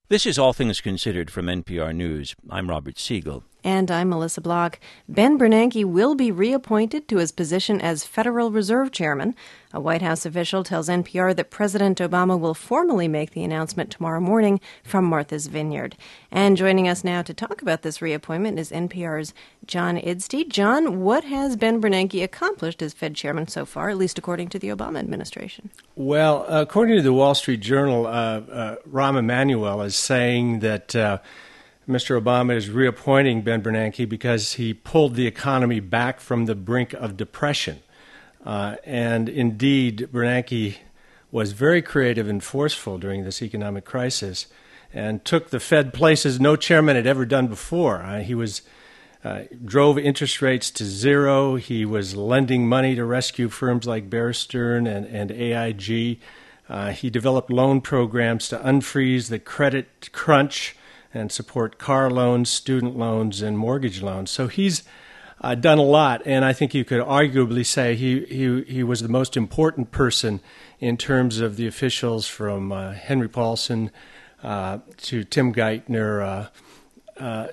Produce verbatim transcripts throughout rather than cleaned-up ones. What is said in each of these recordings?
This is All Things Considered from N P R News. I'm Robert Siegel. And I'm Melissa Block. Ben Bernanke will be reappointed to his position as Federal Reserve Chairman. A White House official tells N P R that President Obama will formally make the announcement tomorrow morning from Martha's Vineyard. And joining us now to talk about this reappointment is N P R's John Idstey. John, what has Ben Bernanke accomplished as Fed Chairman so far, at least according to the Obama administration? Well, according to the Wall Street Journal, uh, uh, Rahm Emanuel is saying that uh, Mister Obama is reappointing Ben Bernanke because he pulled the economy back from the brink of depression. Uh, and indeed, Bernanke was very creative and forceful during this economic crisis and took the Fed places no chairman had ever done before. Uh, he was uh, drove interest rates to zero. He was lending money to rescue firms like Bear Stearns and, and A I G. Uh, he developed loan programs to unfreeze the credit crunch and support car loans, student loans, and mortgage loans. So he's uh, done a lot, and I think you could arguably say he, he, he was the most important person in terms of the officials from uh, Henry Paulson uh, to Tim Geithner uh, uh,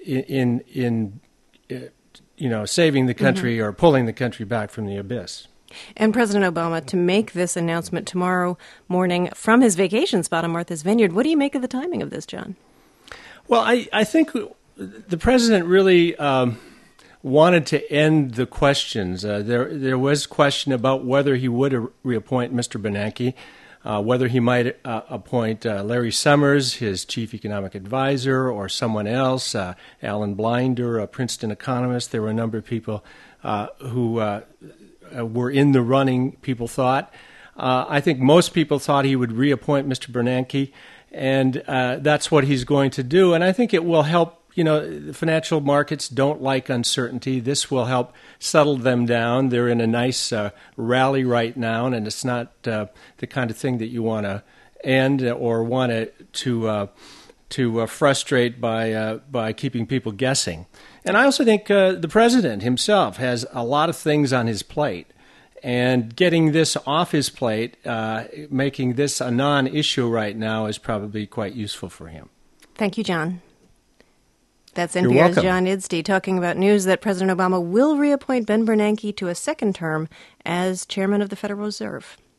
in, in uh, you know, saving the country mm-hmm. or pulling the country back from the abyss. And President Obama to make this announcement tomorrow morning from his vacation spot on Martha's Vineyard. What do you make of the timing of this, John? Well, I, I think the president really um, wanted to end the questions. Uh, there there was question about whether he would reappoint Mister Bernanke, uh, whether he might uh, appoint uh, Larry Summers, his chief economic advisor, or someone else, uh, Alan Blinder, a Princeton economist. There were a number of people uh, who uh, were in the running, people thought. Uh, I think most people thought he would reappoint Mister Bernanke. And uh, that's what he's going to do. And I think it will help, you know, the financial markets don't like uncertainty. This will help settle them down. They're in a nice uh, rally right now, and it's not uh, the kind of thing that you want to end or want to to, uh, to uh, frustrate by, uh, by keeping people guessing. And I also think uh, the president himself has a lot of things on his plate. And getting this off his plate, uh, making this a non-issue right now is probably quite useful for him. Thank you, John. That's N P R's John Idstey talking about news that President Obama will reappoint Ben Bernanke to a second term as chairman of the Federal Reserve.